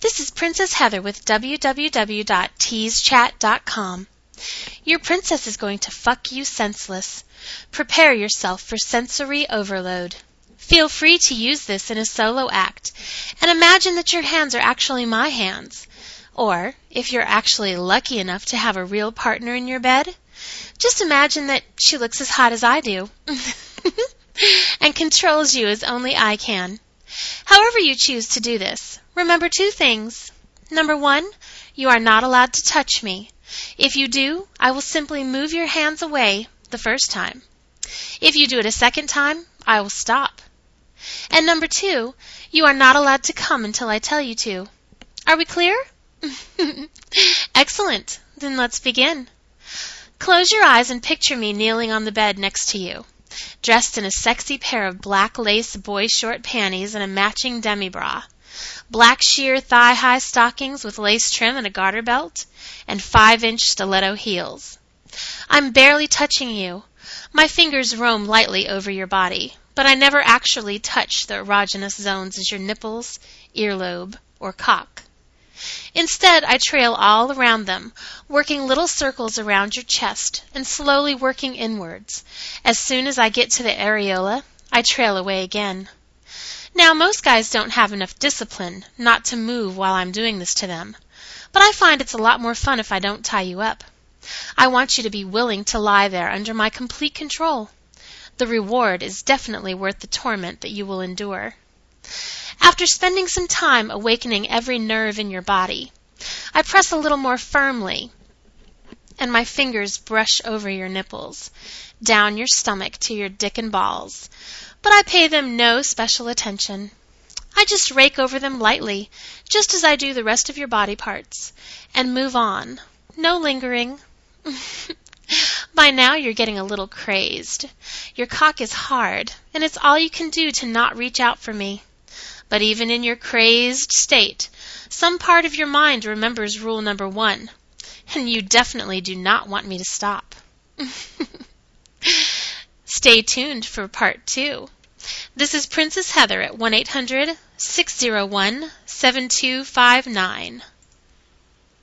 This is Princess Heather with www.teasechat.com. Your princess is going to fuck you senseless. Prepare yourself for sensory overload. Feel free to use this in a solo act, and imagine that your hands are actually my hands. Or, if you're actually lucky enough to have a real partner in your bed, just imagine that she looks as hot as I do and controls you as only I can. However you choose to do this, remember 2 things. Number 1, you are not allowed to touch me. If you do, I will simply move your hands away the first time. If you do it a second time, I will stop. And number 2, you are not allowed to come until I tell you to. Are we clear? Excellent. Then let's begin. Close your eyes and picture me kneeling on the bed next to you, dressed in a sexy pair of black lace boy short panties and a matching demi-bra, black sheer thigh-high stockings with lace trim and a garter belt, and 5-inch stiletto heels. I'm barely touching you. My fingers roam lightly over your body, but I never actually touch the erogenous zones as your nipples, earlobe, or cock. Instead, I trail all around them, working little circles around your chest and slowly working inwards. As soon as I get to the areola, I trail away again. Now, most guys don't have enough discipline not to move while I'm doing this to them, but I find it's a lot more fun if I don't tie you up. I want you to be willing to lie there under my complete control. The reward is definitely worth the torment that you will endure. After spending some time awakening every nerve in your body, I press a little more firmly, and my fingers brush over your nipples, down your stomach to your dick and balls, but I pay them no special attention. I just rake over them lightly, just as I do the rest of your body parts, and move on. No lingering. By now you're getting a little crazed. Your cock is hard, and it's all you can do to not reach out for me. But even in your crazed state, some part of your mind remembers rule number 1, and you definitely do not want me to stop. Stay tuned for part 2. This is Princess Heather at 1-800-601-7259.